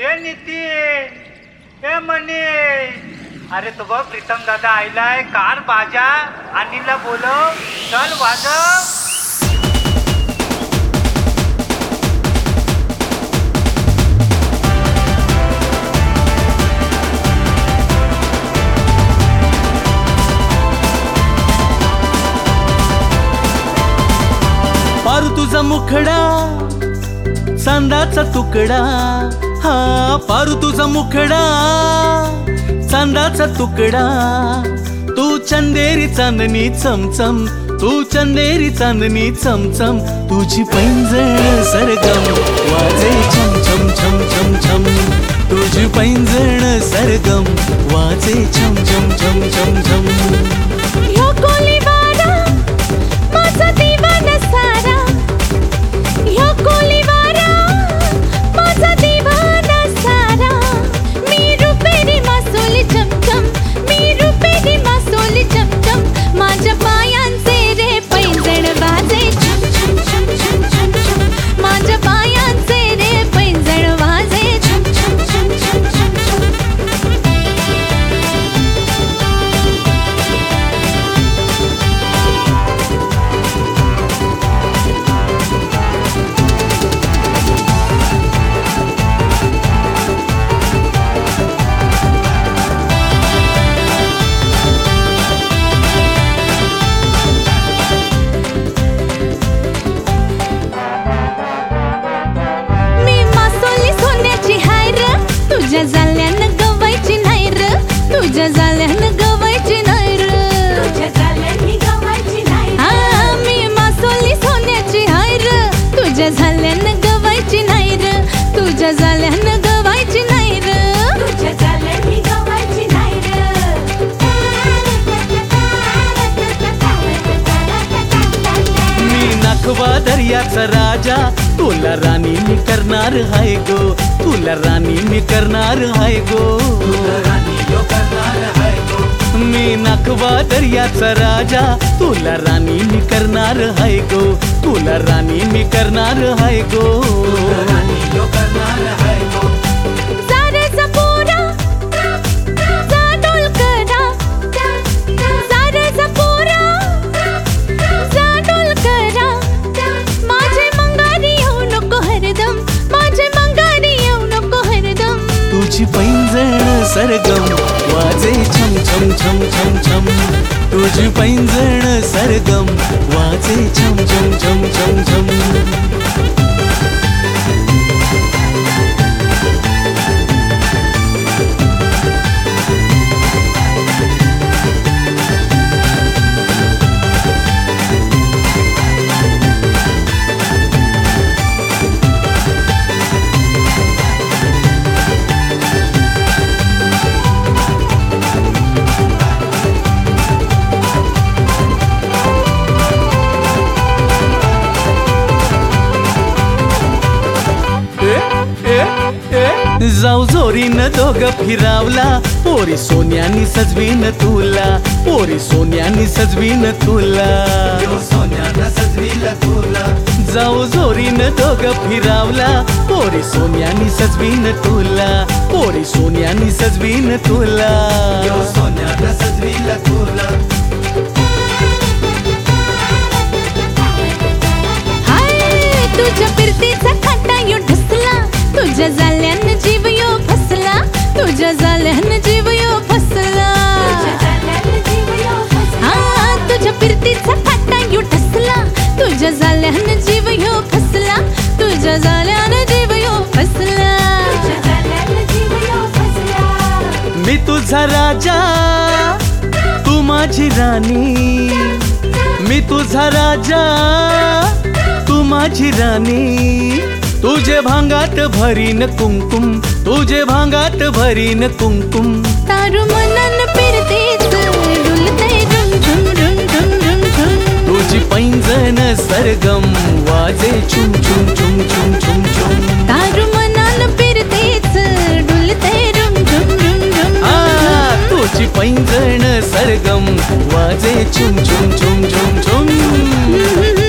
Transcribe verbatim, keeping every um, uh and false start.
A Nitin a money, अरे तो बघ प्रीतम दादा आईलाय, कार बाजा अनिलला बोलव, चल वाजव. पारू तुझा मुखडा चांदाचा तुकडा, हा पारू तुझा मुखडा चांदाचा तुकडा. तू चंदेरी चांदणी चमचम, तू चंदेरी चांदणी चमचम. तुझी पैंजण सरगम वाजे छम छम छम छम छम. तुझी पैंजण सरगम वाजे छम छम छम छम छम. ह्यो कोलीवारा माझा दिवाना सारा, ह्यो कोलीवारा माझा दिवाना सारा. मी रुपेरी मासोली चमचम, मी रुपेरी मासोली चमचम. माझ्या पायांचे रे पैंजण वाजे छम छम छम छम छम छम. माझ्या पायांचे रे पैंजण वाजे छम छम छम छम छम छम. तुझ्या जाल्यानं गवायची नाही र, तुझ्या जाल्यानं गवायची नाही र, तुझ्या जाल्यानं गवायची नाही. हा मी मासोली सोन्याची हाय र, तुझ्या जाल्यानं गवायची नाही र, तुझ्या जाल्यानं गवायची नाही र, तुझ्या जाल्यानं गवायची नाही र. मी नाखवा दर्याचा राजा, तुला राणी मी करणार हाय गो, तुला राणी मी करणार हाय गो, तुला राणी यो करणार हाय गो. मी नाखवा दर्याचा राजा, तुला राणी मी करणार हाय गो, तुला राणी मी करणार हाय गो, तुला राणी यो करणार हाय गो. सारेचा पोरा जा डोलकरा, सारेचा पोरा जा डोलकरा. माझे मंगारी येऊ नको हरदम, माझे मंगारी येऊ नको हरदम. तुझी पैंजण सरगम वाजे छम छम छम छम छम. तुझी पैंजण सरगम वाजे छम छम छम छम छम. जाऊ जोरीनं दोघं फिरावला, पोरी सोन्यानी सजवीन तुला, पोरी सोन्यानी सजवीन तुला, सोन्यानं सजवील तुला. जाऊ जोरीनं दोघं फिरावला, पोरी सोन्यानी सजवीन तुला, पोरी सोन्यानी सजवीन तुला, सोन्यानं सजवील तुला. हाय तुझ्या फिरतीचा खाटा यो ढसला, तुझ्या जाल्यानं जीव यो फसला, तुझ्या जाल्यानं जीव यो फसला. हा तुझ्या फिरतीचा खाटा यो ढसला, तुझ्या जाल्यानं जीव यो फसला, तुझ्या जाल्यानं जीव यो फसला. मी तुझा राजा तू माझी राणी, मी तुझा राजा तू माझी राणी. तुझे भांगात भरीन कुंकुम, तुझे भांगात भरीन कुंकुम. तारू मनन फिरतेच डुलते झुम झुम झुम झुम झुम झुम. तुझी पैंजण सरगम वाजे छुम छुम छुम छुम छुम छुम. तारू मनन फिरतेच डुलते झुम झुम झुम झुम. आ तुझी पैंजण सरगम वाजे छुम छुम छुम छुम छुम.